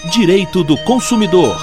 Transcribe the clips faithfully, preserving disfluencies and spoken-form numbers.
Direito do Consumidor.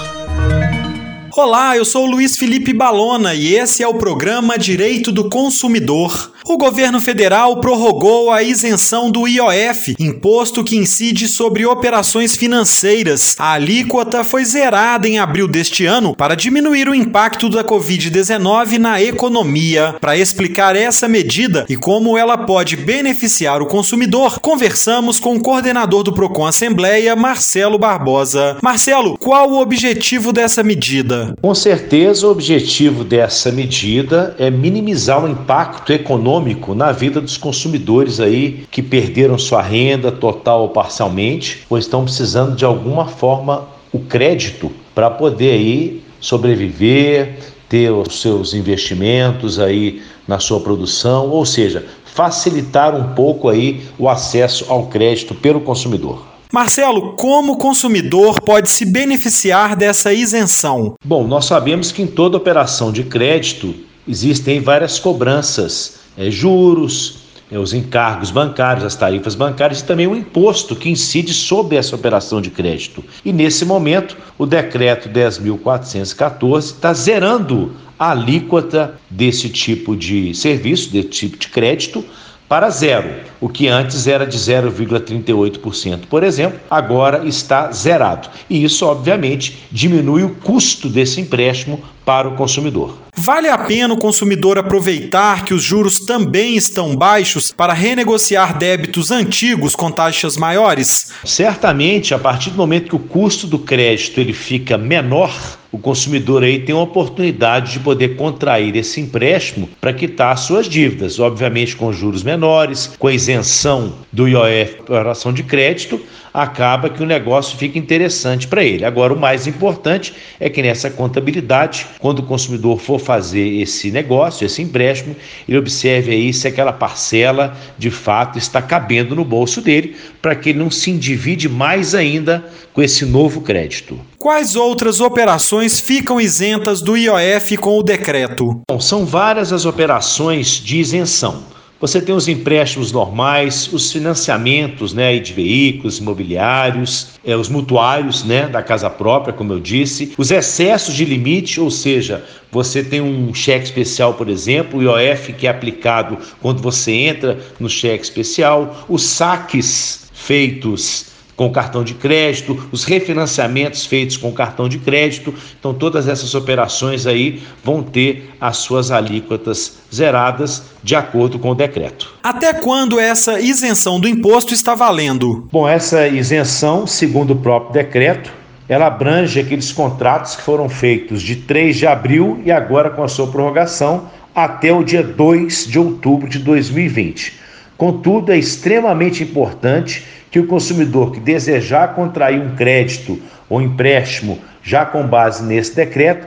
Olá, eu sou o Luiz Felipe Balona e esse é o programa Direito do Consumidor. O governo federal prorrogou a isenção do I O F, imposto que incide sobre operações financeiras. A alíquota foi zerada em abril deste ano para diminuir o impacto da covid dezenove na economia. Para explicar essa medida e como ela pode beneficiar o consumidor, conversamos com o coordenador do Procon Assembleia, Marcelo Barbosa. Marcelo, qual o objetivo dessa medida? Com certeza, o objetivo dessa medida é minimizar o impacto econômico na vida dos consumidores aí que perderam sua renda total ou parcialmente, ou estão precisando de alguma forma o crédito para poder aí sobreviver, ter os seus investimentos aí na sua produção, ou seja, facilitar um pouco aí o acesso ao crédito pelo consumidor. Marcelo, como o consumidor pode se beneficiar dessa isenção? Bom, nós sabemos que em toda operação de crédito existem várias cobranças, é, juros, é, os encargos bancários, as tarifas bancárias e também o imposto que incide sobre essa operação de crédito. E nesse momento, o decreto dez mil quatrocentos e quatorze está zerando a alíquota desse tipo de serviço, desse tipo de crédito, para zero, o que antes era de zero vírgula trinta e oito por cento, por exemplo, agora está zerado. E isso, obviamente, diminui o custo desse empréstimo para o consumidor. Vale a pena o consumidor aproveitar que os juros também estão baixos para renegociar débitos antigos com taxas maiores? Certamente, a partir do momento que o custo do crédito ele fica menor, o consumidor aí tem uma oportunidade de poder contrair esse empréstimo para quitar as suas dívidas, obviamente com juros menores, com a isenção do I O F para operação de crédito, acaba que o negócio fica interessante para ele. Agora, o mais importante é que nessa contabilidade, quando o consumidor for fazer esse negócio, esse empréstimo, ele observe aí se aquela parcela de fato está cabendo no bolso dele, para que ele não se endivide mais ainda com esse novo crédito. Quais outras operações ficam isentas do I O F com o decreto? Bom, são várias as operações de isenção. Você tem os empréstimos normais, os financiamentos, né, de veículos imobiliários, é, os mutuários, né, da casa própria, como eu disse, os excessos de limite, ou seja, você tem um cheque especial, por exemplo, o I O F que é aplicado quando você entra no cheque especial, os saques feitos com cartão de crédito, os refinanciamentos feitos com cartão de crédito. Então todas essas operações aí vão ter as suas alíquotas zeradas de acordo com o decreto. Até quando essa isenção do imposto está valendo? Bom, essa isenção, segundo o próprio decreto, ela abrange aqueles contratos que foram feitos de três de abril e agora com a sua prorrogação até o dia dois de outubro de dois mil e vinte. Contudo, é extremamente importante que o consumidor que desejar contrair um crédito ou empréstimo já com base nesse decreto,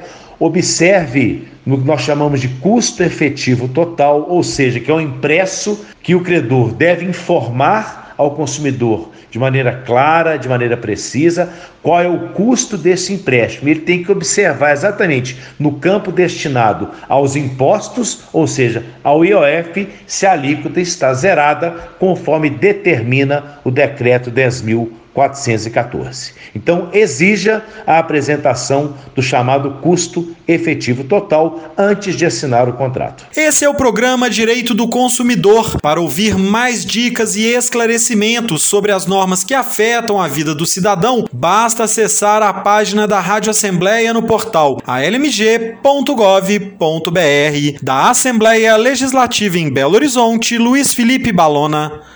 observe no que nós chamamos de custo efetivo total, ou seja, que é um impresso que o credor deve informar ao consumidor de maneira clara, de maneira precisa, qual é o custo desse empréstimo. Ele tem que observar exatamente no campo destinado aos impostos, ou seja, ao I O F, se a alíquota está zerada, conforme determina o decreto dez mil quatrocentos e quatorze. Então, exija a apresentação do chamado custo efetivo total antes de assinar o contrato. Esse é o programa Direito do Consumidor. Para ouvir mais dicas e esclarecimentos sobre as normas que afetam a vida do cidadão, basta acessar a página da Rádio Assembleia no portal a l m g ponto gov ponto b r. Da Assembleia Legislativa em Belo Horizonte, Luiz Felipe Balona.